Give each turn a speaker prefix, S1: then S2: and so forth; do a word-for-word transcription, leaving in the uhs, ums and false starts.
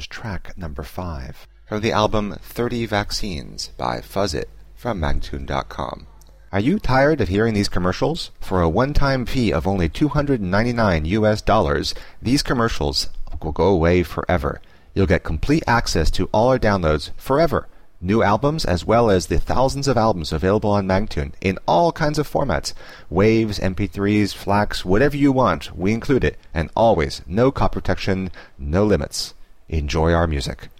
S1: here's track number five from the album thirty Vaccines by Fuzzit from Magtune dot com. Are you tired of hearing these commercials? For a one-time fee of only two hundred ninety-nine U S dollars, these commercials will go away forever. You'll get complete access to all our downloads forever. New albums as well as the thousands of albums available on Magtune in all kinds of formats. Waves, M P threes, FLACs, whatever you want, we include it. And always, no copy protection, no limits. Enjoy our music.